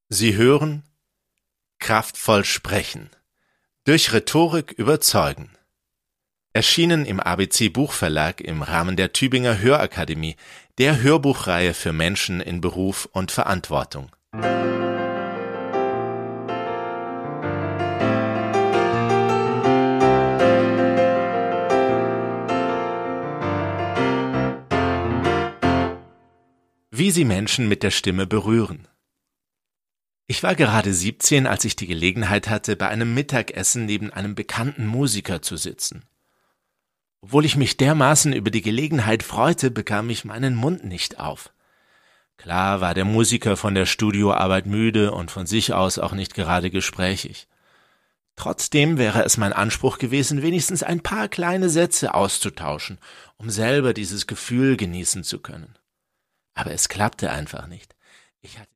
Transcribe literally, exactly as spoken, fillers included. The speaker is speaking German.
Sie hören kraftvoll sprechen, durch Rhetorik überzeugen. Erschienen im A B C Buchverlag im Rahmen der Tübinger Hörakademie, der Hörbuchreihe für Menschen in Beruf und Verantwortung. Wie Sie Menschen mit der Stimme berühren. Ich war gerade siebzehn, als ich die Gelegenheit hatte, bei einem Mittagessen neben einem bekannten Musiker zu sitzen. Obwohl ich mich dermaßen über die Gelegenheit freute, bekam ich meinen Mund nicht auf. Klar war der Musiker von der Studioarbeit müde und von sich aus auch nicht gerade gesprächig. Trotzdem wäre es mein Anspruch gewesen, wenigstens ein paar kleine Sätze auszutauschen, um selber dieses Gefühl genießen zu können. Aber es klappte einfach nicht. Ich hatte